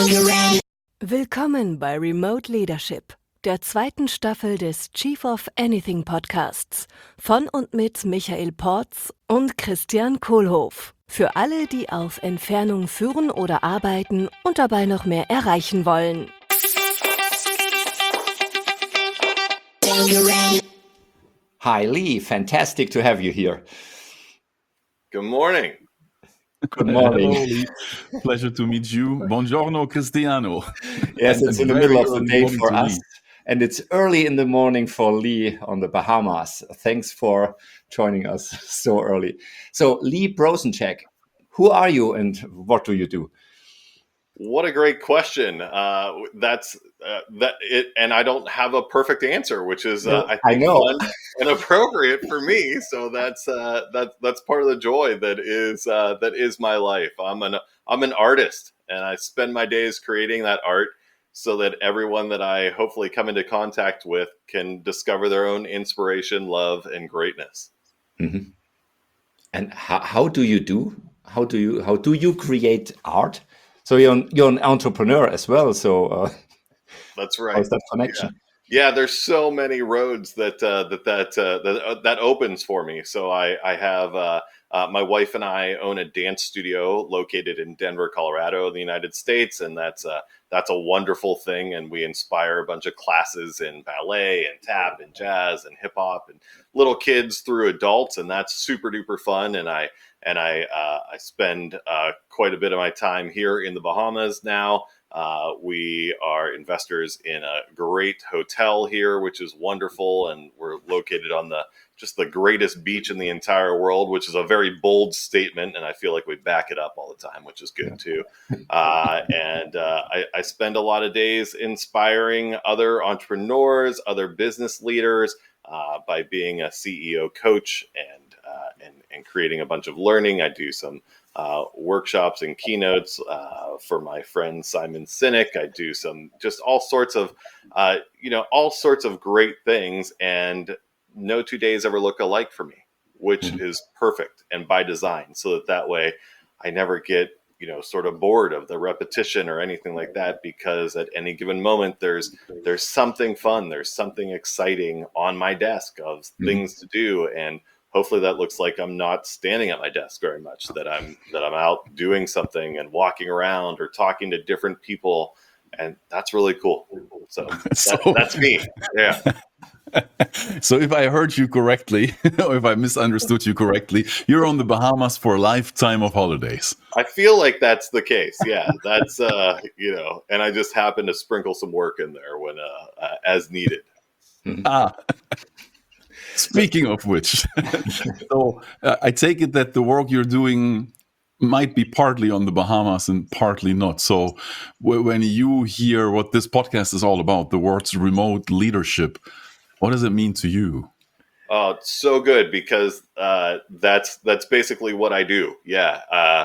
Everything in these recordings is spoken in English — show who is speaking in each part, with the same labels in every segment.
Speaker 1: Willkommen bei Remote Leadership, der zweiten Staffel des Chief of Anything Podcasts von und mit Michael Porz und Christian Kohlhoff. Für alle, die auf Entfernung führen oder arbeiten und dabei noch mehr erreichen wollen.
Speaker 2: Hi, Lee. Fantastic to have you here.
Speaker 3: Good morning.
Speaker 2: Good morning.
Speaker 4: Hello, Lee. Pleasure to meet you. Buongiorno, Cristiano.
Speaker 2: Yes, it's in the middle of the day for us,
Speaker 4: Lee.
Speaker 2: and it's early in the morning for Lee on the Bahamas. Thanks for joining us so early. So, Lee Brosencheck, who are you and what do you do?
Speaker 3: What a great question. And I don't have a perfect answer, which is I think fun and appropriate for me. So that's part of the joy that is my life. I'm an artist, and I spend my days creating that art so that everyone that I hopefully come into contact with can discover their own inspiration, love, and greatness.
Speaker 2: Mm-hmm. And how do you create art? So you're an entrepreneur as well. So
Speaker 3: that's right.
Speaker 2: How's that connection?
Speaker 3: Yeah, there's so many roads that opens for me. So I have my wife and I own a dance studio located in Denver, Colorado, in the United States, and that's a wonderful thing. And we inspire a bunch of classes in ballet and tap and jazz and hip hop and little kids through adults, and that's super duper fun. And I spend quite a bit of my time here in the Bahamas now. We are investors in a great hotel here, which is wonderful, and we're located on the greatest beach in the entire world, which is a very bold statement, and I feel like we back it up all the time, which is good too. I spend a lot of days inspiring other entrepreneurs, other business leaders, by being a CEO coach and creating a bunch of learning. I do some workshops and keynotes for my friend Simon Sinek. I do some just all sorts of great things, and no 2 days ever look alike for me, which is perfect and by design, so that way I never get sort of bored of the repetition or anything like that, because at any given moment there's something fun, there's something exciting on my desk of things to do, and hopefully that looks like I'm not standing at my desk very much, that I'm out doing something and walking around or talking to different people, and that's really cool. So that's me. Yeah.
Speaker 4: So if I heard you correctly, or if I misunderstood you correctly, you're on the Bahamas for a lifetime of holidays.
Speaker 3: I feel like that's the case. Yeah, that's and I just happen to sprinkle some work in there when as needed.
Speaker 4: Speaking of which, so I take it that the work you're doing might be partly on the Bahamas and partly not. So when you hear what this podcast is all about, the words remote leadership, what does it mean to you?
Speaker 3: Oh, it's so good, because that's basically what I do. Yeah.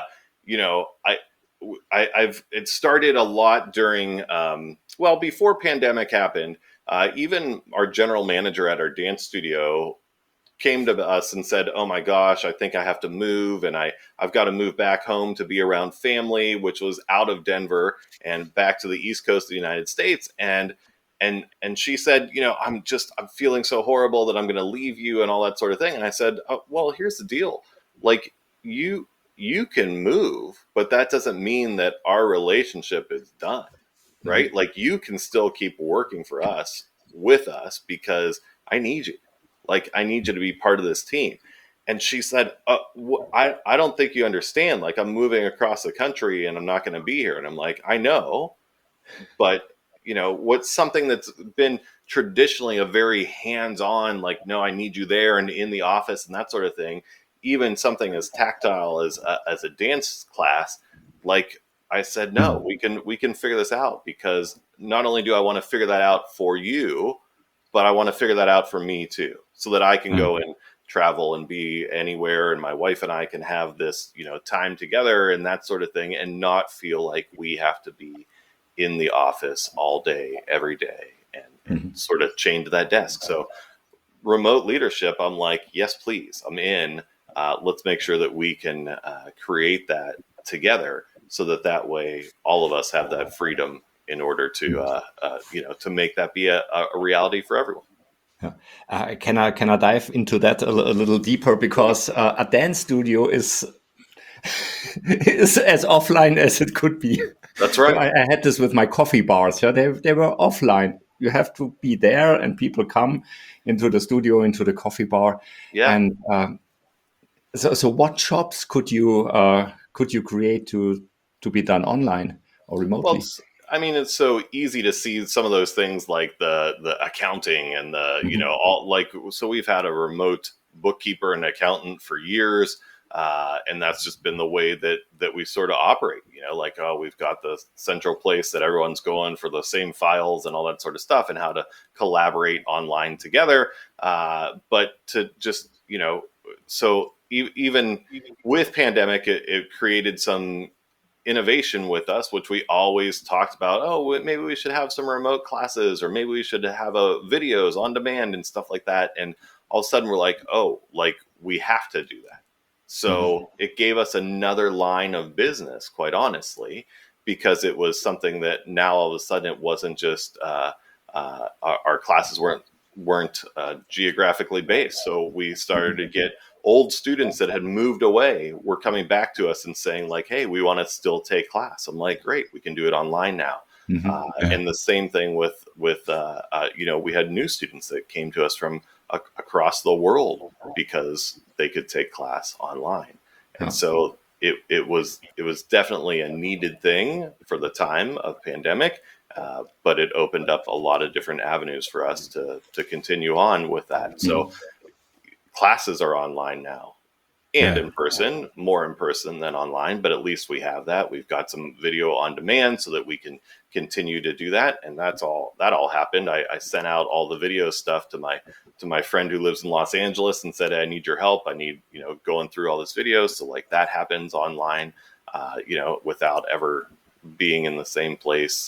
Speaker 3: It started a lot during, before pandemic happened. Even our general manager at our dance studio came to us and said, "Oh my gosh, I think I have to move, and I've got to move back home to be around family," which was out of Denver and back to the East Coast of the United States. And she said, I'm feeling so horrible that I'm going to leave you and all that sort of thing. And I said, "Oh, well, here's the deal. Like, you can move, but that doesn't mean that our relationship is done, right? Like, you can still keep working for us, with us, because I need you. Like, I need you to be part of this team." And she said, I don't think you understand. Like, I'm moving across the country and I'm not going to be here. And I'm like, I know, but what's something that's been traditionally a very hands-on, like, no, I need you there and in the office and that sort of thing, even something as tactile as a dance class, like, I said, no, we can figure this out, because not only do I want to figure that out for you, but I want to figure that out for me too, so that I can go and travel and be anywhere, and my wife and I can have this, time together and that sort of thing, and not feel like we have to be in the office all day, every day, and sort of chained to that desk. So remote leadership, I'm like, yes, please, I'm in. Let's make sure that we can create that together. so that way all of us have that freedom in order to to make that be a reality for everyone.
Speaker 2: Can I dive into that a little deeper, because a dance studio is is as offline as it could be.
Speaker 3: That's right.
Speaker 2: I had this with my coffee bars. Yeah, they were offline. You have to be there, and people come into the studio, into the coffee bar.
Speaker 3: Yeah.
Speaker 2: And so what jobs could you create to be done online or remotely?
Speaker 3: Well, I mean, it's so easy to see some of those things like the accounting and the, all like, so we've had a remote bookkeeper and accountant for years. And that's just been the way that we sort of operate, like, oh, we've got the central place that everyone's going for the same files and all that sort of stuff, and how to collaborate online together. But to just, so even with pandemic, it created some innovation with us, which we always talked about. Oh, maybe we should have some remote classes, or maybe we should have videos on demand and stuff like that. And all of a sudden we're like, oh, like we have to do that. So it gave us another line of business, quite honestly, because it was something that now all of a sudden it wasn't just our classes weren't geographically based. So we started to get old students that had moved away were coming back to us and saying like, hey, we want to still take class. I'm like, great, we can do it online now. And the same thing with we had new students that came to us from across the world because they could take class online. And so it was definitely a needed thing for the time of pandemic, but it opened up a lot of different avenues for us to continue on with that. So classes are online now and in person, more in person than online, but at least we have that. We've got some video on demand so that we can continue to do that. And that all happened. I sent out all the video stuff to my friend who lives in Los Angeles and said, I need your help. I need, going through all this video. So like that happens online, without ever being in the same place.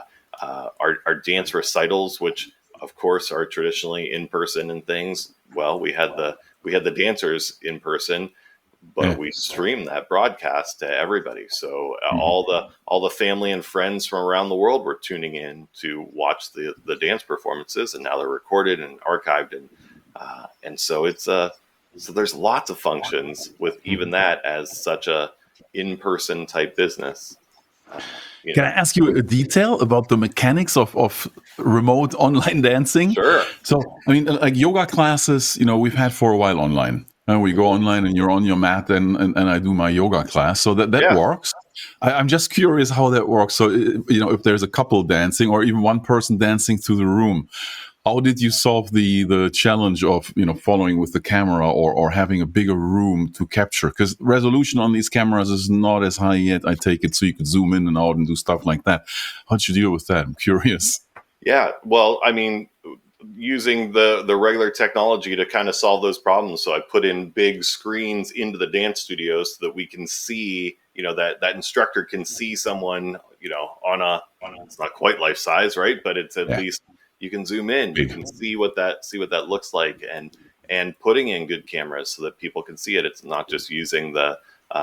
Speaker 3: Our dance recitals, which of course are traditionally in person and things. Well, we had the dancers in person, but we streamed that broadcast to everybody. So all the family and friends from around the world were tuning in to watch the dance performances, and now they're recorded and archived, and so it's so there's lots of functions with even that as such a in-person type business.
Speaker 4: Can I ask you a detail about the mechanics of remote online dancing?
Speaker 3: Sure.
Speaker 4: So, I mean, like yoga classes, we've had for a while online. And we go online and you're on your mat and I do my yoga class. So that works. I'm just curious how that works. So, if there's a couple dancing or even one person dancing to the room, how did you solve the challenge of, following with the camera or having a bigger room to capture? Because resolution on these cameras is not as high yet, I take it, so you could zoom in and out and do stuff like that. How'd you deal with that? I'm curious.
Speaker 3: Yeah, well, I mean, using the regular technology to kind of solve those problems. So I put in big screens into the dance studios so that we can see, that instructor can see someone, on it's not quite life size, right? But it's at least you can zoom in, you can see what that looks like, and putting in good cameras so that people can see it. It's not just using the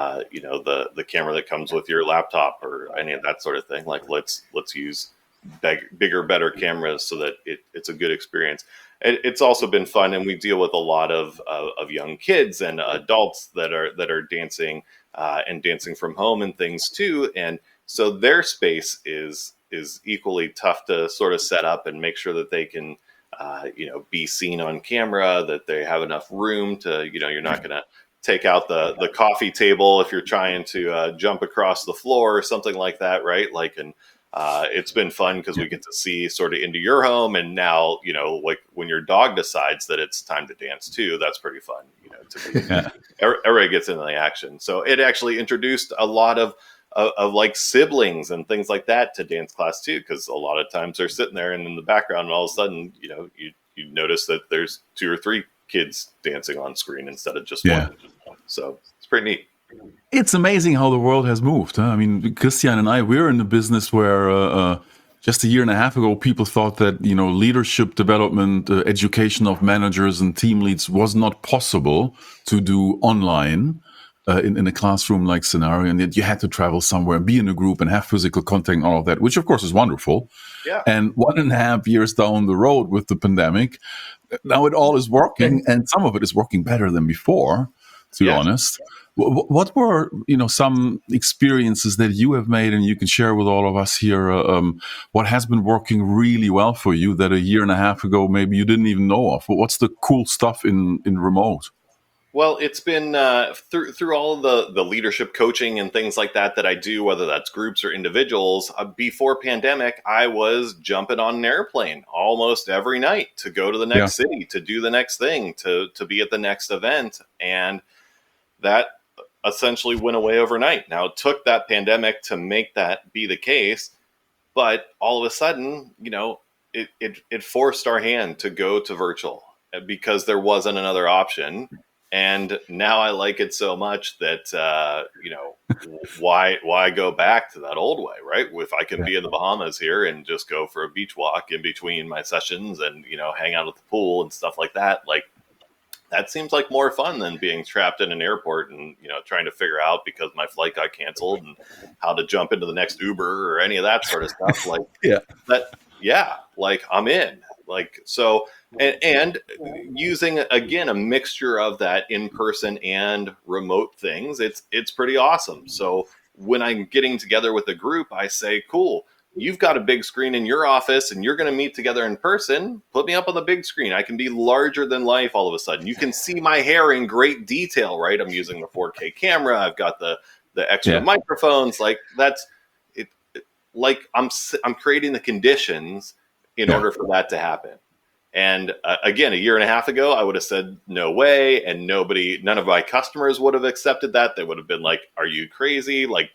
Speaker 3: camera that comes with your laptop or any of that sort of thing. Like let's use bigger, better cameras so that it's a good experience. It's also been fun, and we deal with a lot of young kids and adults that are dancing and dancing from home and things too, and so their space is equally tough to sort of set up and make sure that they can be seen on camera, that they have enough room to, you're not going to take out the coffee table if you're trying to jump across the floor or something like that, right? Like, and it's been fun because we get to see sort of into your home, and now, like when your dog decides that it's time to dance too, that's pretty fun, everybody gets into the action. So it actually introduced a lot of like siblings and things like that to dance class too, because a lot of times they're sitting there and in the background, and all of a sudden, you notice that there's 2 or 3 kids dancing on screen instead of just one. So it's pretty neat.
Speaker 4: It's amazing how the world has moved. Huh? I mean, Christian and I, we're in a business where just a year and a half ago, people thought that, leadership development, education of managers and team leads was not possible to do online. in a classroom-like scenario, and that you had to travel somewhere and be in a group and have physical contact and all of that, which of course is wonderful.
Speaker 3: Yeah.
Speaker 4: And 1.5 years down the road with the pandemic, now it all is working, and some of it is working better than before, to be honest. What were some experiences that you have made and you can share with all of us here? What has been working really well for you that 1.5 years ago maybe you didn't even know of? What's the cool stuff in remote?
Speaker 3: Well, it's been through all of the leadership coaching and things like that I do, whether that's groups or individuals. Before pandemic, I was jumping on an airplane almost every night to go to the next city, to do the next thing, to be at the next event, and that essentially went away overnight. Now, it took that pandemic to make that be the case, but all of a sudden, it forced our hand to go to virtual because there wasn't another option. And now I like it so much that, why go back to that old way, right? If I can be in the Bahamas here and just go for a beach walk in between my sessions and, hang out at the pool and stuff like that, like that seems like more fun than being trapped in an airport and, trying to figure out because my flight got canceled and how to jump into the next Uber or any of that sort of stuff. Like, like I'm in. Like, so, and using, again, a mixture of that in-person and remote things, it's pretty awesome. So when I'm getting together with a group, I say, cool, you've got a big screen in your office and you're going to meet together in person. Put me up on the big screen. I can be larger than life all of a sudden. You can see my hair in great detail, right? I'm using the 4K camera. I've got the extra microphones. Like that's it. Like I'm creating the conditions in order for that to happen. And again, 1.5 years ago, I would have said no way, and none of my customers would have accepted that. They would have been like, "Are you crazy? Like,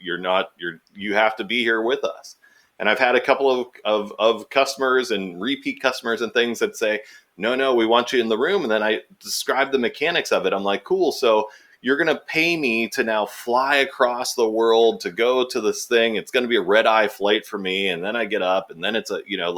Speaker 3: you have to be here with us." And I've had a couple of customers and repeat customers and things that say, "No, we want you in the room." And then I describe the mechanics of it. I'm like, "Cool, so you're going to pay me to now fly across the world to go to this thing. It's going to be a red-eye flight for me, and then I get up, and then it's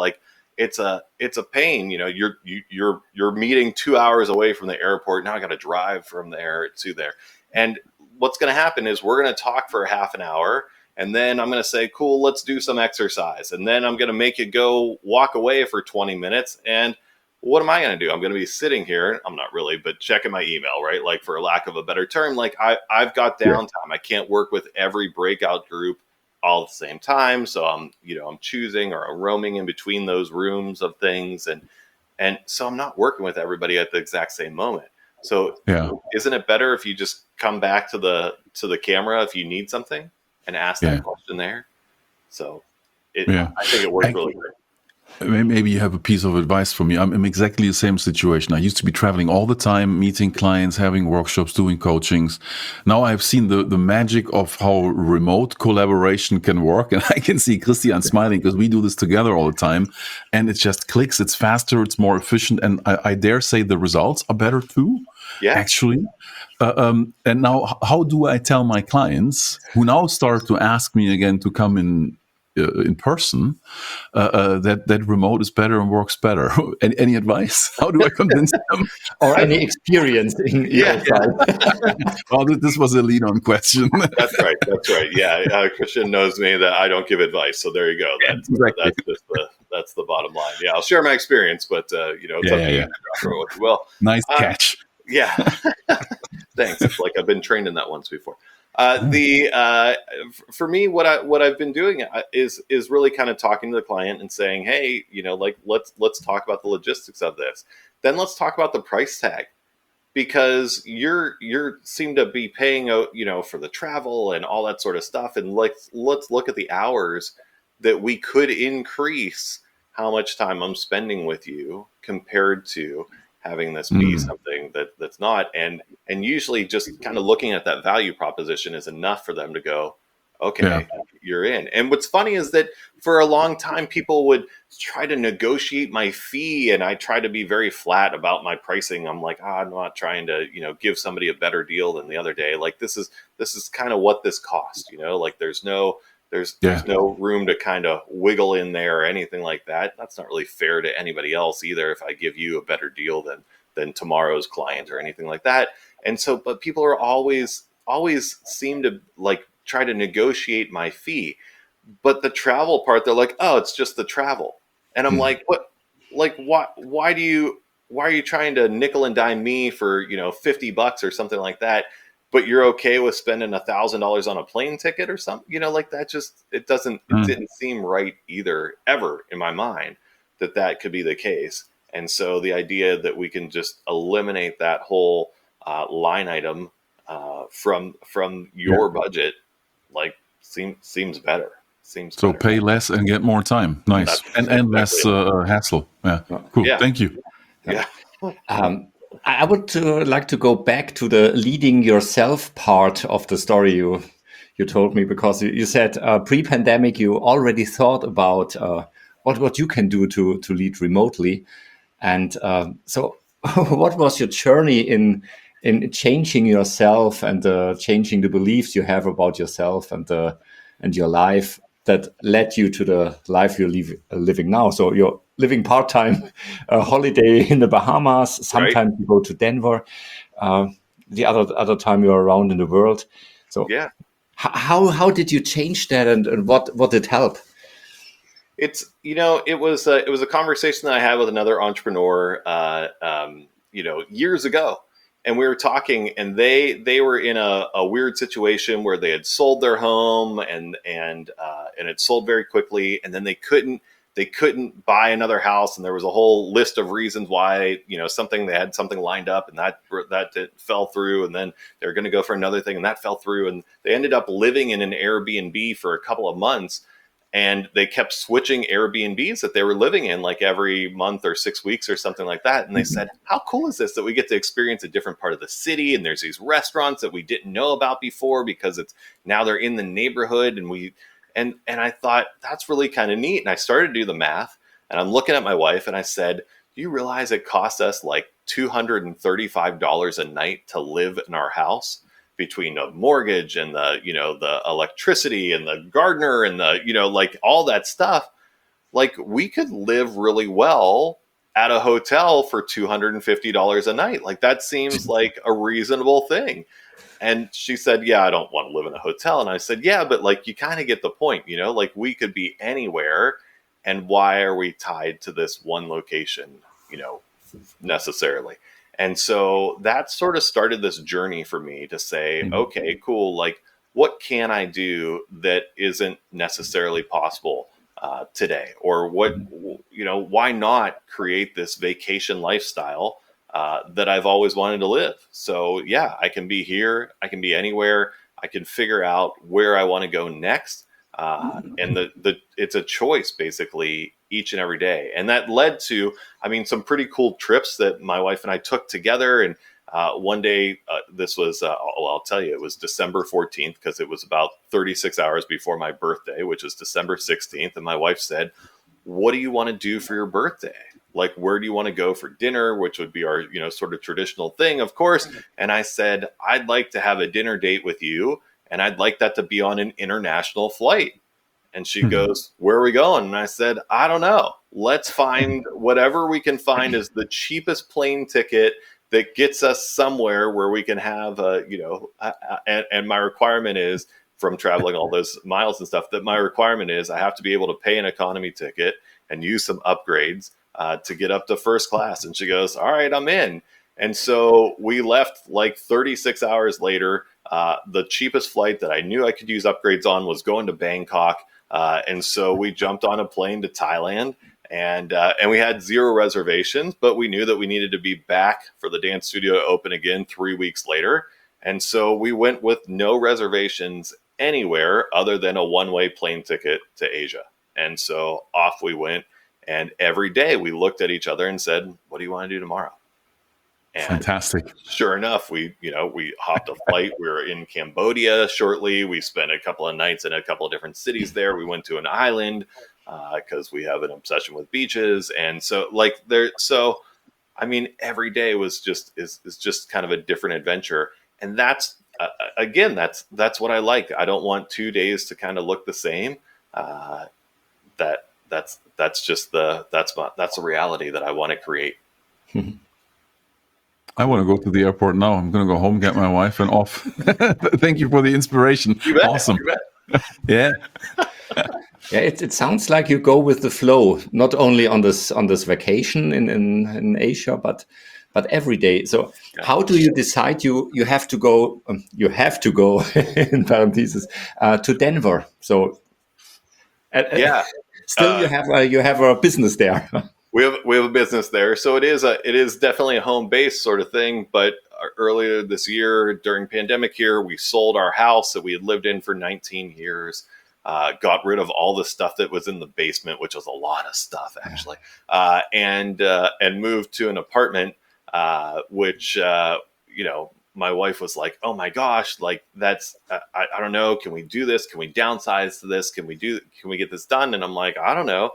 Speaker 3: it's a pain. You're meeting 2 hours away from the airport. Now I got to drive from there to there. And what's going to happen is we're going to talk for half an hour, and then I'm going to say, cool, let's do some exercise. And then I'm going to make you go walk away for 20 minutes. And what am I going to do? I'm going to be sitting here. I'm not really, but checking my email, right? Like, for lack of a better term, like I've got downtime. I can't work with every breakout group all at the same time. So I'm choosing or I'm roaming in between those rooms of things. And so I'm not working with everybody at the exact same moment. So isn't it better if you just come back to the camera if you need something and ask that question there? So I think it works really great.
Speaker 4: Maybe you have a piece of advice for me. I'm in exactly the same situation. I used to be traveling all the time, meeting clients, having workshops, doing coachings. Now I've seen the magic of how remote collaboration can work. And I can see Christian smiling because we do this together all the time. And it just clicks. It's faster. It's more efficient. And I dare say the results are better too, actually. And now how do I tell my clients who now start to ask me again to come in person, that remote is better and works better? Any advice? How do I convince them?
Speaker 2: Or any experience in
Speaker 4: Well, this was a lead-on question.
Speaker 3: That's right. Yeah, Christian knows me that I don't give advice, so there you go. That's the bottom line. Yeah, I'll share my experience, but it's up to you. Well,
Speaker 4: nice catch.
Speaker 3: Yeah, thanks. It's like I've been trained in that once before. For me, what I've been doing is really kind of talking to the client and saying, hey, let's talk about the logistics of this. Then let's talk about the price tag, because you seem to be paying for the travel and all that sort of stuff. And let's look at the hours that we could increase how much time I'm spending with you compared to having this be something that's not. And usually just kind of looking at that value proposition is enough for them to go, okay, you're in. And what's funny is that for a long time, people would try to negotiate my fee, and I try to be very flat about my pricing. I'm like, I'm not trying to, give somebody a better deal than the other day. Like, this is kind of what this cost, like there's no room to kind of wiggle in there or anything like that. That's not really fair to anybody else either if I give you a better deal than tomorrow's client or anything like that. And so, but people are always always seem to like try to negotiate my fee. But the travel part, they're like, oh, it's just the travel. And I'm like, what? Like, why are you trying to nickel and dime me for, $50 or something like that? But you're okay with spending $1,000 on a plane ticket or something, like that. Just, it didn't seem right either, ever in my mind that could be the case. And so the idea that we can just eliminate that whole line item from your budget, like seems better. Seems
Speaker 4: So
Speaker 3: better.
Speaker 4: pay less and get more time. Nice.
Speaker 3: That's
Speaker 4: And less hassle. Yeah. Cool.
Speaker 3: Yeah.
Speaker 4: Thank you.
Speaker 3: Yeah.
Speaker 2: I would like to go back to the leading yourself part of the story you told me, because you said pre-pandemic you already thought about what you can do to lead remotely, and so what was your journey in changing yourself and changing the beliefs you have about yourself and your life that led you to the life you're living now? So you're living part-time, a holiday in the Bahamas. Sometimes you go to Denver. The other time you're around in the world. So
Speaker 3: Yeah.
Speaker 2: how did you change that, and what did help?
Speaker 3: It's it was a conversation that I had with another entrepreneur years ago, and we were talking, and they were in a weird situation where they had sold their home and it sold very quickly, and then they couldn't buy another house, and there was a whole list of reasons why, they had something lined up, and that fell through, and then they were going to go for another thing, and that fell through, and they ended up living in an Airbnb for a couple of months. And they kept switching Airbnbs that they were living in like every month or 6 weeks or something like that. And they said, how cool is this that we get to experience a different part of the city? And there's these restaurants that we didn't know about before because now they're in the neighborhood. And I thought that's really kind of neat. And I started to do the math, and I'm looking at my wife and I said, do you realize it costs us like $235 a night to live in our house? Between the mortgage and the electricity and the gardener and like all that stuff, like we could live really well at a hotel for $250 a night. Like that seems like a reasonable thing. And she said, yeah, I don't want to live in a hotel. And I said, yeah, but like you kind of get the point, like we could be anywhere. And why are we tied to this one location, necessarily? And so that sort of started this journey for me to say, okay, cool. Like, what can I do that isn't necessarily possible today? Or why not create this vacation lifestyle that I've always wanted to live? So yeah, I can be here. I can be anywhere. I can figure out where I want to go next. And it's a choice basically each and every day. And that led to, some pretty cool trips that my wife and I took together. And one day, this was, I'll tell you, it was December 14th, because it was about 36 hours before my birthday, which is December 16th. And my wife said, what do you want to do for your birthday? Like, where do you want to go for dinner? Which would be our, sort of traditional thing, of course. And I said, I'd like to have a dinner date with you, and I'd like that to be on an international flight. And she goes, where are we going? And I said, I don't know. Let's find whatever we can find is the cheapest plane ticket that gets us somewhere where we can have and my requirement is, from traveling all those miles and stuff, that my requirement is I have to be able to pay an economy ticket and use some upgrades to get up to first class. And she goes, all right, I'm in. And so we left like 36 hours later. The cheapest flight that I knew I could use upgrades on was going to Bangkok. And so we jumped on a plane to Thailand, and we had 0 reservations, but we knew that we needed to be back for the dance studio to open again 3 weeks later. And so we went with no reservations anywhere other than a one-way plane ticket to Asia. And so off we went. And every day we looked at each other and said, what do you want to do tomorrow? And
Speaker 4: fantastic.
Speaker 3: Sure enough, we hopped a flight. We were in Cambodia shortly. We spent a couple of nights in a couple of different cities there. We went to an island because we have an obsession with beaches. And so every day was just kind of a different adventure. And that's again, that's what I like. I don't want 2 days to kind of look the same. That's the reality that I want to create.
Speaker 4: I want to go to the airport now. I'm going to go home, get my wife, and off. Thank you for the inspiration.
Speaker 3: You bet.
Speaker 4: Awesome.
Speaker 3: You bet.
Speaker 4: Yeah.
Speaker 2: Yeah, it sounds like you go with the flow, not only on this vacation in Asia, but every day. So how do you decide you have to go in parentheses to Denver? So
Speaker 3: Yeah.
Speaker 2: still you have a business there.
Speaker 3: We have a business there, so it is definitely a home base sort of thing. But earlier this year, during pandemic here, we sold our house that we had lived in for 19 years. Got rid of all the stuff that was in the basement, which was a lot of stuff actually, and moved to an apartment, which my wife was like, "Oh my gosh, like that's I don't know. Can we do this? Can we downsize to this? Can we get this done?" And I'm like, "I don't know."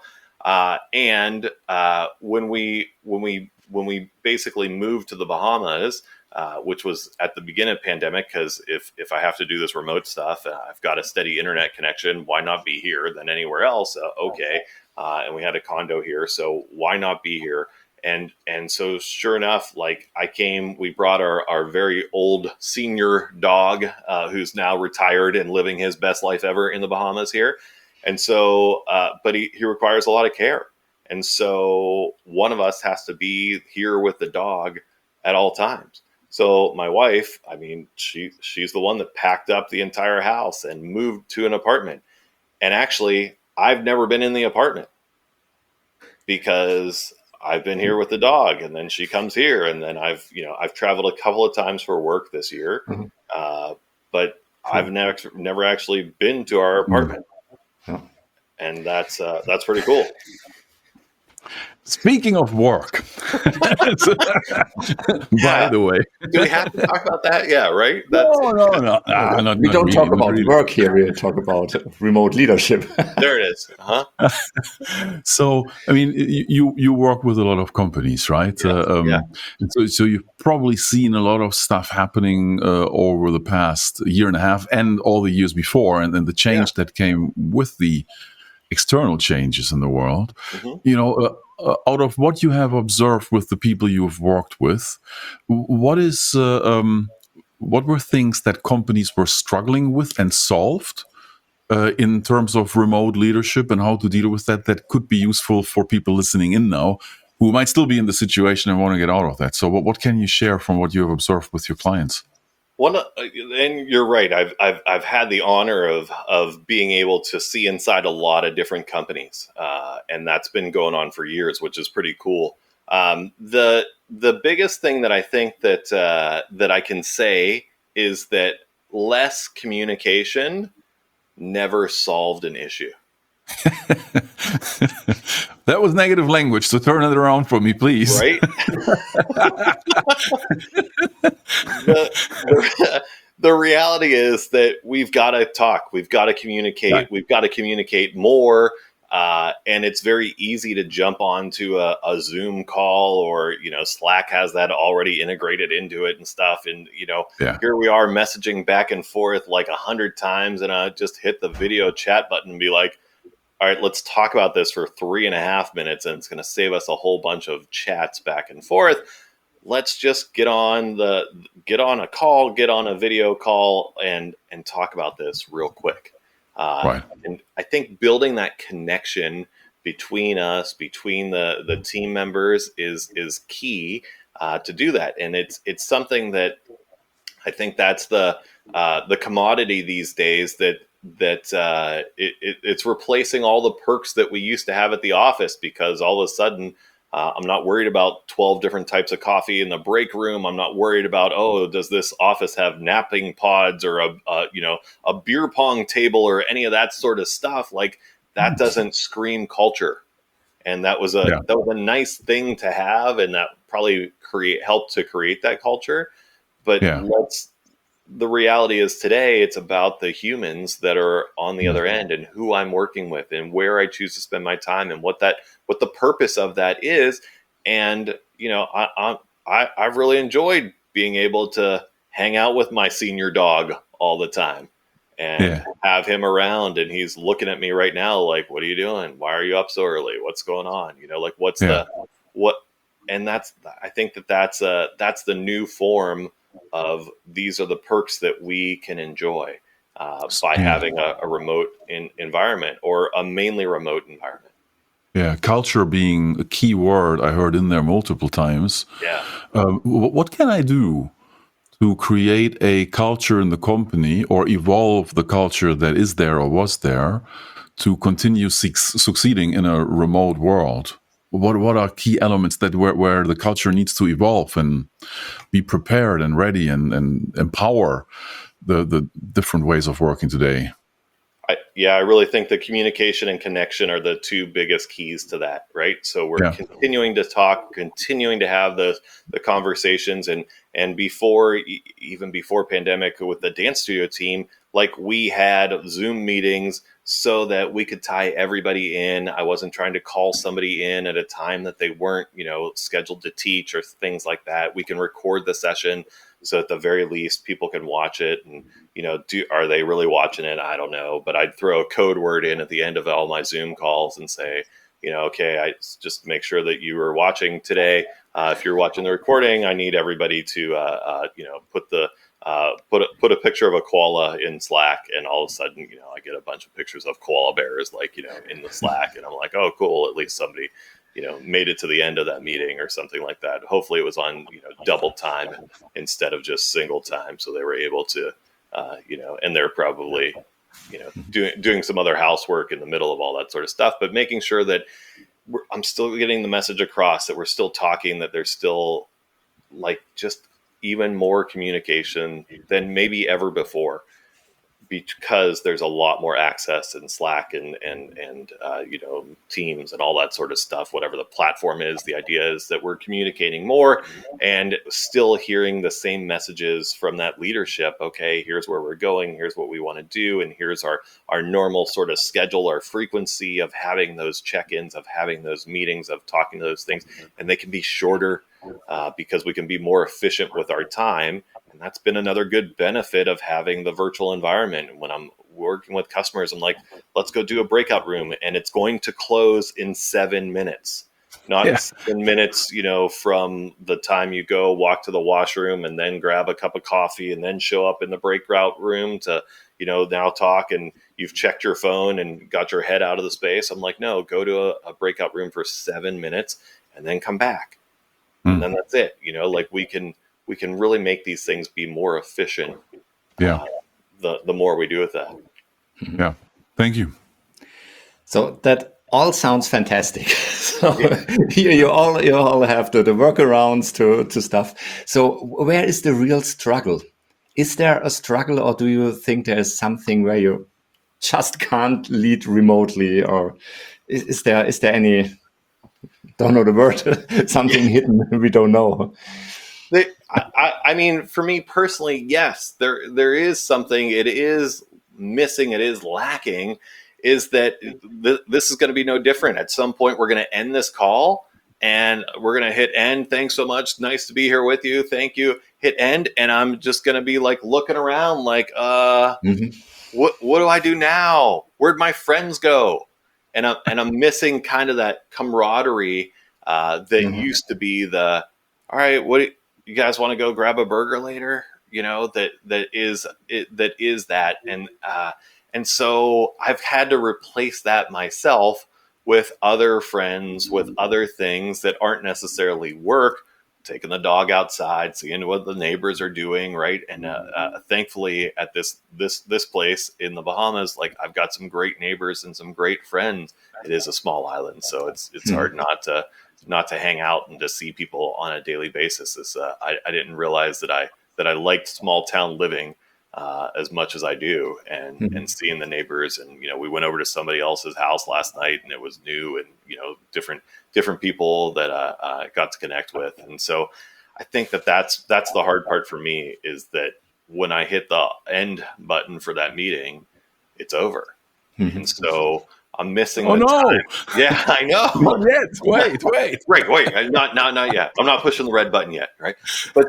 Speaker 3: When we basically moved to the Bahamas, which was at the beginning of pandemic, because if I have to do this remote stuff, I've got a steady internet connection. Why not be here than anywhere else? Okay. And we had a condo here, so why not be here? And so sure enough, like we brought our very old senior dog, who's now retired and living his best life ever in the Bahamas here. And so, but he requires a lot of care. And so one of us has to be here with the dog at all times. So my wife, I mean, she's the one that packed up the entire house and moved to an apartment. And actually, I've never been in the apartment because I've been here with the dog, and then she comes here, and then I've traveled a couple of times for work this year, but I've never actually been to our apartment. And that's pretty cool.
Speaker 4: Speaking of work, by the way,
Speaker 3: do we have to talk about that? Yeah, right.
Speaker 4: No.
Speaker 2: We don't talk about work here. We talk about remote leadership.
Speaker 3: There it is.
Speaker 4: So, I mean, you work with a lot of companies, right?
Speaker 3: Yeah.
Speaker 4: So you've probably seen a lot of stuff happening over the past year and a half and all the years before, and then the change that came with the external changes in the world. Out of what you have observed with the people you have worked with, what were things that companies were struggling with and solved in terms of remote leadership and how to deal with that could be useful for people listening in now who might still be in the situation and want to get out of that? So what can you share from what you have observed with your clients?
Speaker 3: And you're right. I've had the honor of being able to see inside a lot of different companies, and that's been going on for years, which is pretty cool. The biggest thing that I think that I can say is that less communication never solved an issue.
Speaker 4: That was negative language, so turn it around for me, please.
Speaker 3: Right? The reality is that we've got to talk. We've got to communicate. Right. We've got to communicate more. And it's very easy to jump onto a Zoom call, or, Slack has that already integrated into it and stuff. And, Here we are messaging back and forth like 100 times. And I just hit the video chat button and be like, all right, let's talk about this for 3.5 minutes, and it's going to save us a whole bunch of chats back and forth. Let's just get on a call, get on a video call, and talk about this real quick.
Speaker 4: Right.
Speaker 3: And I think building that connection between us, between the team members, is key to do that. And it's something that I think that's the commodity these days that it's replacing all the perks that we used to have at the office, because all of a sudden I'm not worried about 12 different types of coffee in the break room. I'm not worried about, does this office have napping pods or a beer pong table or any of that sort of stuff. Like, that doesn't scream culture. And that was a nice thing to have, and that probably helped to create that culture. But the reality is today it's about the humans that are on the other end, and who I'm working with, and where I choose to spend my time, and what the purpose of that is. And I've really enjoyed being able to hang out with my senior dog all the time and have him around, and he's looking at me right now like, what are you doing? Why are you up so early? What's going on? What's and I think that's the new form of, these are the perks that we can enjoy by
Speaker 4: Yeah.
Speaker 3: having a remote environment, or a mainly remote environment.
Speaker 4: Yeah, culture being a key word I heard in there multiple times.
Speaker 3: Yeah.
Speaker 4: What can I do to create a culture in the company, or evolve the culture that is there or was there, to continue succeeding in a remote world? What are key elements that where the culture needs to evolve and be prepared and ready, and empower the different ways of working today?
Speaker 3: I really think the communication and connection are the two biggest keys to that, right? So we're
Speaker 4: Yeah.
Speaker 3: continuing to talk, continuing to have the conversations, and even before pandemic, with the dance studio team, like, we had Zoom meetings so that we could tie everybody in. I wasn't trying to call somebody in at a time that they weren't, scheduled to teach, or things like that. We can record the session, so at the very least people can watch it, and are they really watching it? I don't know. But I'd throw a code word in at the end of all my Zoom calls and say, okay, I just make sure that you are watching today. If you're watching the recording, I need everybody to, put a picture of a koala in Slack. And all of a sudden, I get a bunch of pictures of koala bears, in the Slack. And I'm like, oh, cool. At least somebody, made it to the end of that meeting, or something like that. Hopefully it was on, double time instead of just single time. So they were able to, and they're probably, doing some other housework in the middle of all that sort of stuff, but making sure that I'm still getting the message across, that we're still talking, that there's still, just even more communication than maybe ever before, because there's a lot more access in Slack and Teams and all that sort of stuff. Whatever the platform is, the idea is that we're communicating more and still hearing the same messages from that leadership. Okay, here's where we're going. Here's what we want to do, and here's our normal sort of schedule, our frequency of having those check-ins, of having those meetings, of talking to those things, and they can be shorter because we can be more efficient with our time. And that's been another good benefit of having the virtual environment. When I'm working with customers, I'm like, let's go do a breakout room, and it's going to close in 7 minutes, not 7 minutes, from the time you go walk to the washroom and then grab a cup of coffee and then show up in the breakout room to, now talk, and you've checked your phone and got your head out of the space. I'm like, no, go to a breakout room for 7 minutes and then come back. And then that's it. We can really make these things be more efficient.
Speaker 4: Yeah.
Speaker 3: The more we do with that.
Speaker 4: Yeah. Thank you.
Speaker 2: So that all sounds fantastic. So here you all have the workarounds to stuff. So where is the real struggle? Is there a struggle, or do you think there is something where you just can't lead remotely, or is there any, don't know the word, something hidden we don't know?
Speaker 3: I mean, for me personally, yes, there is something. It is missing. It is lacking. Is that this is going to be no different. At some point, we're going to end this call, and we're going to hit end. Thanks so much. Nice to be here with you. Thank you. Hit end, and I'm just going to be looking around, what do I do now? Where'd my friends go? And I'm missing kind of that camaraderie that used to be the, all right, what you guys want to go grab a burger later? That is that. And so I've had to replace that myself with other friends, with other things that aren't necessarily work, taking the dog outside, seeing what the neighbors are doing. Right. And thankfully at this place in the Bahamas, I've got some great neighbors and some great friends. It is a small island, so it's hard not to hang out and to see people on a daily basis. I didn't realize that I liked small town living as much as I do, and seeing the neighbors. And we went over to somebody else's house last night, and it was new, and different people that I got to connect with. And so I think that's the hard part for me, is that when I hit the end button for that meeting, it's over. And so I'm missing the time. Yeah, I know.
Speaker 4: Not yet. Wait.
Speaker 3: Wait. Not yet. I'm not pushing the red button yet, right? But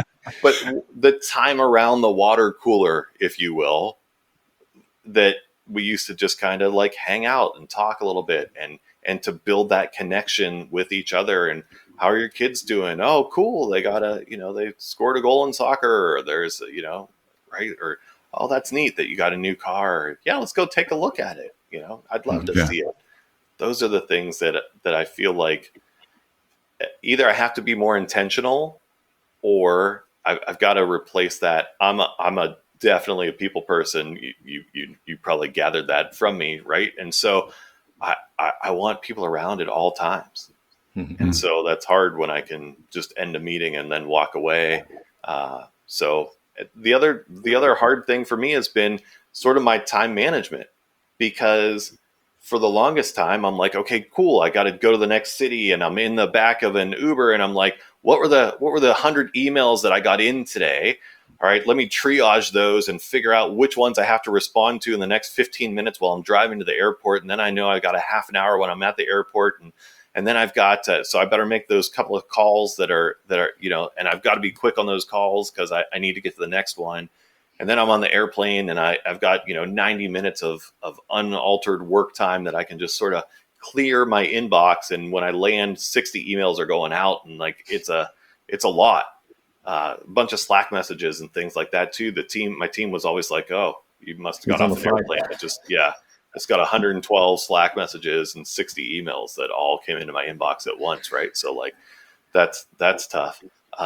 Speaker 3: the time around the water cooler, if you will, that we used to just kind of hang out and talk a little bit, and to build that connection with each other. And how are your kids doing? Oh, cool. They they scored a goal in soccer, or there's, right. Or, oh, that's neat that you got a new car. Yeah, let's go take a look at it. I'd love to
Speaker 4: Yeah.
Speaker 3: see it. Those are the things that I feel like either I have to be more intentional, or I've got to replace that. I'm a definitely a people person. You probably gathered that from me, right? And so I want people around at all times. And so that's hard when I can just end a meeting and then walk away. So the other hard thing for me has been sort of my time management, because for the longest time I'm like, okay, cool, I got to go to the next city, and I'm in the back of an Uber, and I'm like, what were the 100 emails that I got in today? All right, let me triage those and figure out which ones I have to respond to in the next 15 minutes while I'm driving to the airport. And then I know I got a half an hour when I'm at the airport, and then I've got so I better make those couple of calls that are and I've got to be quick on those calls because I need to get to the next one. And then I'm on the airplane, and I've got 90 minutes of unaltered work time that I can just sort of clear my inbox. And when I land, 60 emails are going out, and like it's a lot. A bunch of Slack messages and things like that too. My team was always like, "Oh, you must have got off an airplane." It's got 112 Slack messages and 60 emails that all came into my inbox at once, right? So like, that's tough.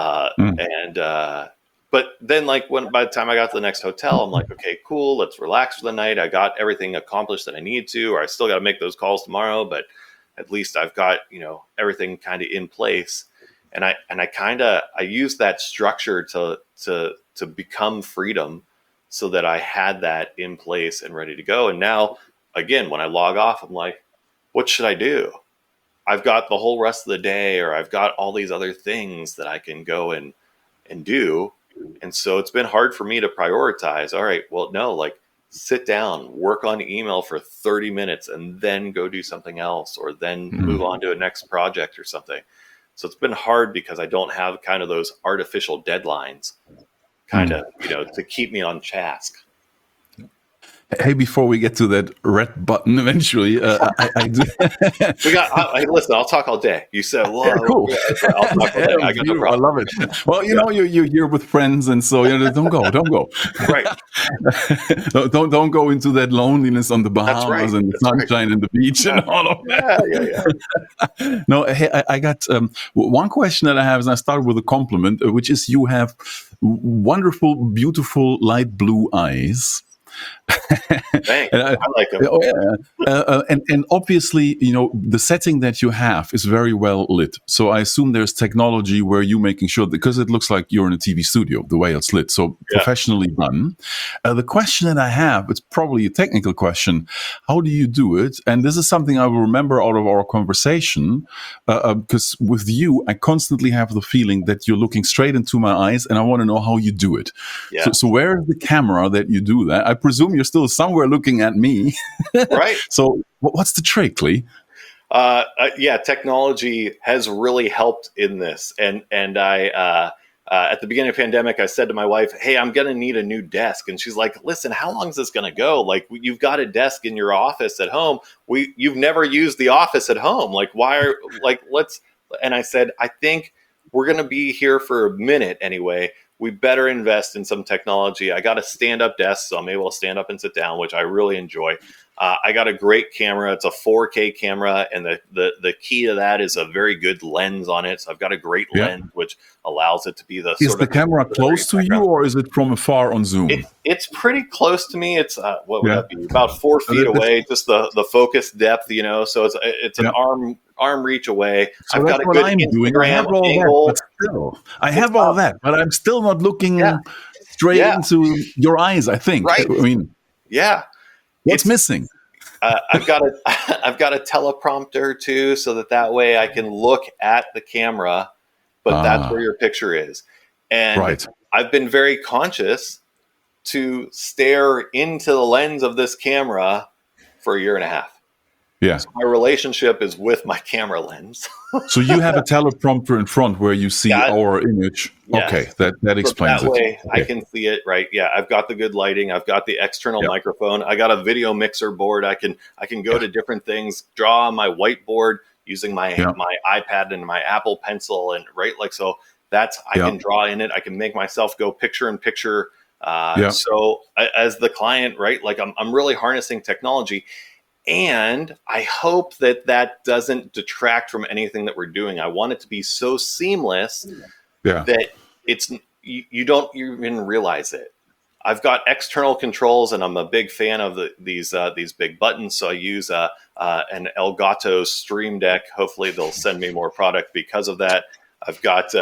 Speaker 3: But then like by the time I got to the next hotel, I'm like, okay, cool, let's relax for the night. I got everything accomplished that I need to, or I still got to make those calls tomorrow, but at least I've got everything kind of in place. And I used that structure to become freedom, so that I had that in place and ready to go. And now, again, when I log off, I'm like, what should I do? I've got the whole rest of the day, or I've got all these other things that I can go and do. And so it's been hard for me to prioritize. All right, well, no, like sit down, work on email for 30 minutes, and then go do something else, or then move on to a next project or something. So it's been hard because I don't have kind of those artificial deadlines to keep me on task.
Speaker 4: Hey, before we get to that red button eventually, I do.
Speaker 3: Listen, I'll talk all day. You said, well,
Speaker 4: yeah, cool.
Speaker 3: I'll talk all day. I got no problem.
Speaker 4: I love it. Well, you're here with friends, and so don't go.
Speaker 3: Right.
Speaker 4: don't go into that loneliness on the Bahamas and the sunshine and the beach and all of
Speaker 3: that.
Speaker 4: Yeah. No, hey, I got one question that I have, is I start with a compliment, which is you have wonderful, beautiful light blue eyes.
Speaker 3: Thanks. I like them.
Speaker 4: Oh, yeah. And obviously, the setting that you have is very well lit. So I assume there's technology where you're making sure, because it looks like you're in a TV studio, the way it's lit. So professionally done. The question that I have, it's probably a technical question. How do you do it? And this is something I will remember out of our conversation, because with you, I constantly have the feeling that you're looking straight into my eyes, and I want to know how you do it.
Speaker 3: Yeah.
Speaker 4: So where is the camera that you do that? I presume you're still somewhere looking at me.
Speaker 3: Right.
Speaker 4: So what's the trick, Lee?
Speaker 3: Technology has really helped in this. And I, at the beginning of the pandemic, I said to my wife, hey, I'm going to need a new desk. And she's like, listen, how long is this going to go? Like, you've got a desk in your office at home. You've never used the office at home. Like, and I said, I think we're going to be here for a minute anyway. We better invest in some technology. I got a stand-up desk, so I'm able to stand up and sit down, which I really enjoy. I got a great camera. It's a 4K camera, and the key to that is a very good lens on it. So I've got a great lens, which allows it to be the.
Speaker 4: Is the camera close to you, or is it from afar on Zoom?
Speaker 3: It's pretty close to me. It's what would that be? About 4 feet away. Just the focus depth, So it's an arm reach away.
Speaker 4: So
Speaker 3: I've got a
Speaker 4: what
Speaker 3: good
Speaker 4: I'm doing. I have all
Speaker 3: angle.
Speaker 4: That, but still, I have all that, but I'm still not looking straight into your eyes. I think.
Speaker 3: Right.
Speaker 4: I mean, what's missing?
Speaker 3: I've got a teleprompter too, so that way I can look at the camera, but that's where your picture is. And I've been very conscious to stare into the lens of this camera for 1.5 years.
Speaker 4: Yeah.
Speaker 3: So my relationship is with my camera lens.
Speaker 4: So you have a teleprompter in front where you see our image. Yes. Okay, that explains
Speaker 3: that way
Speaker 4: it.
Speaker 3: I can see it, right? Yeah, I've got the good lighting. I've got the external microphone. I got a video mixer board. I can go to different things, draw on my whiteboard, using my
Speaker 4: Yeah.
Speaker 3: my iPad and my Apple Pencil, and right, like, so that's, I
Speaker 4: Yeah.
Speaker 3: can draw in it. I can make myself go picture in picture.
Speaker 4: Yeah.
Speaker 3: So as the client, right, like I'm really harnessing technology, and I hope that that doesn't detract from anything that we're doing. I want it to be so seamless
Speaker 4: Yeah.
Speaker 3: that it's, you don't even realize it. I've got external controls, and I'm a big fan of these big buttons. So I use an Elgato Stream Deck. Hopefully, they'll send me more product because of that. I've got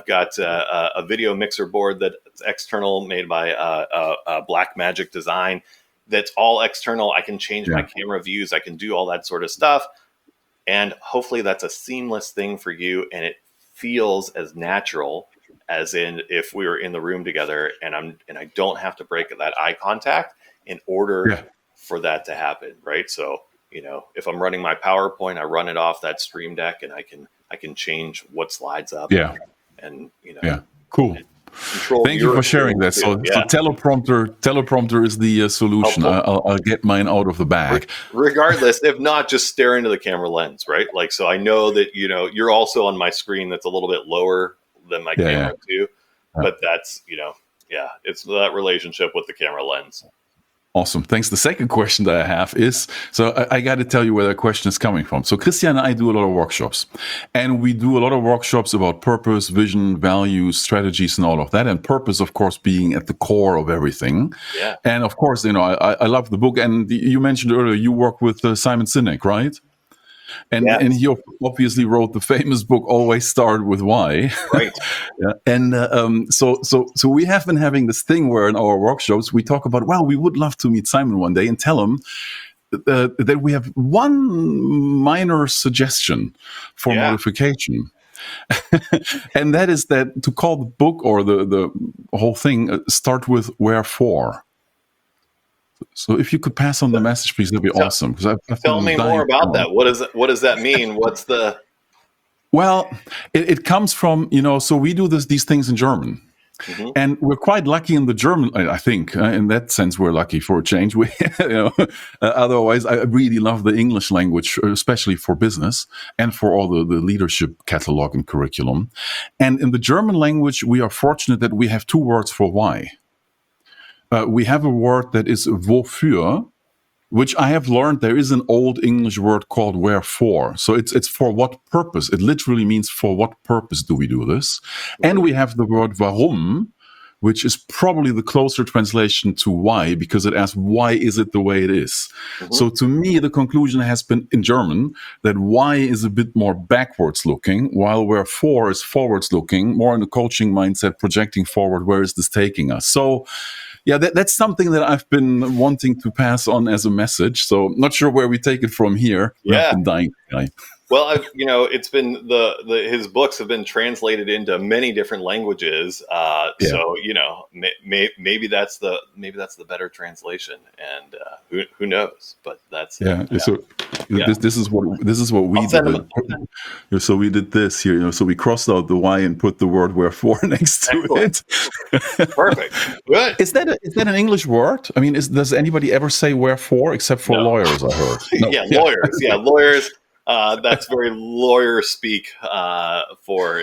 Speaker 3: a video mixer board that's external, made by Blackmagic Design. That's all external. I can change my camera views. I can do all that sort of stuff, and hopefully, that's a seamless thing for you, and it feels as natural as in if we were in the room together, and I don't have to break that eye contact in order for that to happen, right? So, if I'm running my PowerPoint, I run it off that Stream Deck, and I can change what slides up.
Speaker 4: Yeah.
Speaker 3: And
Speaker 4: Cool.
Speaker 3: control.
Speaker 4: Thank you for sharing that. So teleprompter is the solution. I'll get mine out of the bag.
Speaker 3: Regardless, if not, just stare into the camera lens, right? Like, so I know that you're also on my screen that's a little bit lower than my camera too, but that's it's that relationship with the camera lens.
Speaker 4: Awesome. Thanks. The second question that I have is, so I got to tell you where the question is coming from. So Christian and I do a lot of workshops, and we do a lot of workshops about purpose, vision, values, strategies, and all of that. And purpose, of course, being at the core of everything.
Speaker 3: Yeah.
Speaker 4: And of course, I love the book. And you mentioned earlier, you work with Simon Sinek, right? And he obviously wrote the famous book, Always Start With Why.
Speaker 3: Right.
Speaker 4: And so we have been having this thing where in our workshops, we talk about, well, we would love to meet Simon one day and tell him that we have one minor suggestion for modification. And that is that to call the book or the whole thing, start with wherefore. So if you could pass on the message, please, that'd be awesome.
Speaker 3: Tell me more about that. What does that mean? What's the?
Speaker 4: Well, it comes from, so we do these things in German. Mm-hmm. And we're quite lucky in the German, I think. In that sense, we're lucky for a change. Otherwise, I really love the English language, especially for business and for all the leadership catalog and curriculum. And in the German language, we are fortunate that we have two words for why. We have a word that is wofür, which I have learned there is an old English word called wherefore. So it's for what purpose. It literally means for what purpose do we do this? And we have the word warum, which is probably the closer translation to why, because it asks, why is it the way it is? Mm-hmm. So to me, the conclusion has been in German that why is a bit more backwards looking, while wherefore is forwards looking, more in the coaching mindset, projecting forward, where is this taking us? So yeah, that's something that I've been wanting to pass on as a message. So not sure where we take it from here.
Speaker 3: Yeah. Well, it's been his books have been translated into many different languages. So maybe that's the better translation, and who knows? But that's
Speaker 4: So this is what we did. So we did this here. So we crossed out the why and put the word wherefore next to it.
Speaker 3: Perfect. Good.
Speaker 4: Is that an English word? I mean, does anybody ever say wherefore except for lawyers? I heard.
Speaker 3: No. Lawyers. Yeah, lawyers. That's very lawyer speak. For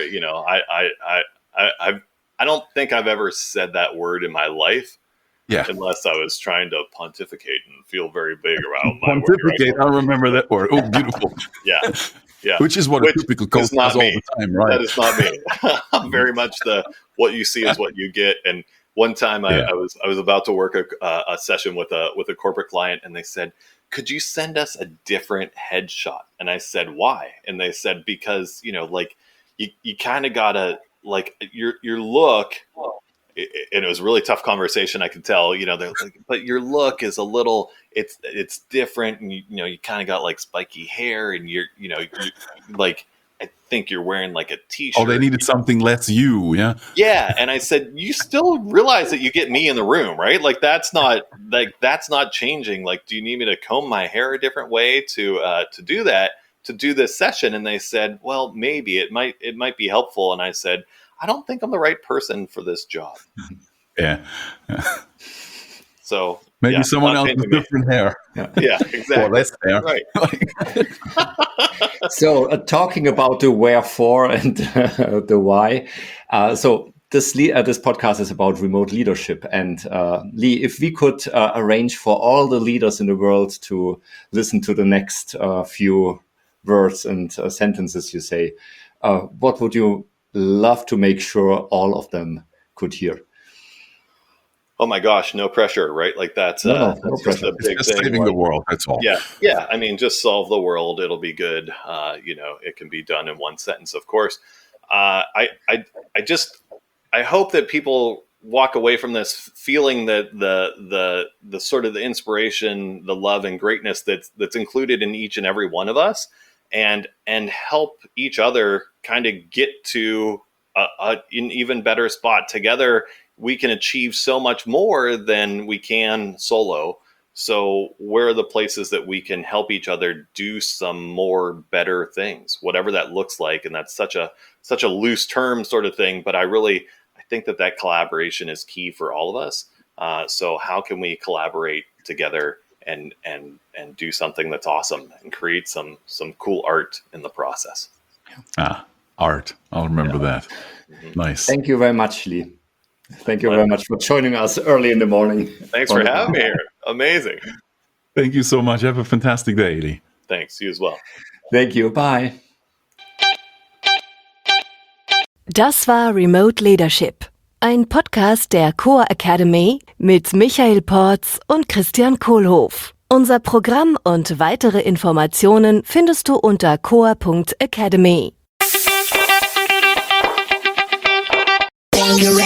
Speaker 3: I don't think I've ever said that word in my life. Yeah. Unless I was trying to pontificate and feel very big around my
Speaker 4: pontificate. I remember that word. Oh, beautiful.
Speaker 3: Yeah.
Speaker 4: Which is what a typical coach does all the time, right?
Speaker 3: That is not me. I'm very much what you see is what you get. And one time I was about to work a session with a corporate client, and they said, could you send us a different headshot? And I said, why? And they said, because, you kind of gotta, your look, and it was a really tough conversation. I could tell, they're like, but your look is a little, it's different. And you kind of got like spiky hair, and you're like, I think you're wearing like a t-shirt.
Speaker 4: Oh, they needed something less you, yeah?
Speaker 3: Yeah. And I said, you still realize that you get me in the room, right? Like, that's not changing. Like, do you need me to comb my hair a different way to do that, to do this session? And they said, well, maybe it might be helpful. And I said, I don't think I'm the right person for this job.
Speaker 4: Yeah.
Speaker 3: So
Speaker 4: Maybe
Speaker 3: Yeah,
Speaker 4: someone
Speaker 3: not
Speaker 4: else with
Speaker 3: painting me.
Speaker 4: different hair.
Speaker 3: Yeah, exactly.
Speaker 4: Or less hair.
Speaker 3: Right.
Speaker 2: So talking about the wherefore and the why. So this podcast is about remote leadership. And Lee, if we could arrange for all the leaders in the world to listen to the next few words and sentences you say, what would you love to make sure all of them could hear?
Speaker 3: Oh my gosh, no pressure, right? Like that's
Speaker 2: No
Speaker 3: just
Speaker 2: pressure.
Speaker 3: a big
Speaker 4: It's just
Speaker 3: thing.
Speaker 4: saving the world. That's all.
Speaker 3: Yeah. I mean, just solve the world; it'll be good. It can be done in one sentence, of course. I hope that people walk away from this feeling that the sort of the inspiration, the love, and greatness that's included in each and every one of us, and help each other kind of get to an even better spot together. We can achieve so much more than we can solo. So where are the places that we can help each other do some more better things, whatever that looks like? And that's such a loose term sort of thing, but I think that collaboration is key for all of us. So how can we collaborate together and do something that's awesome and create some cool art in the process?
Speaker 4: Art. I'll remember that. Nice.
Speaker 2: Thank you very much, Lee. Thank you very much for joining us early in the morning.
Speaker 3: Thanks for having me here. Amazing.
Speaker 4: Thank you so much. Have a fantastic day, Lee.
Speaker 3: Thanks. You as well.
Speaker 2: Thank you. Bye.
Speaker 1: Das war Remote Leadership, ein Podcast der Core Academy mit Michael Porz und Christian Kohlhoff. Unser Programm und weitere Informationen findest du unter core.academy.
Speaker 5: Bang your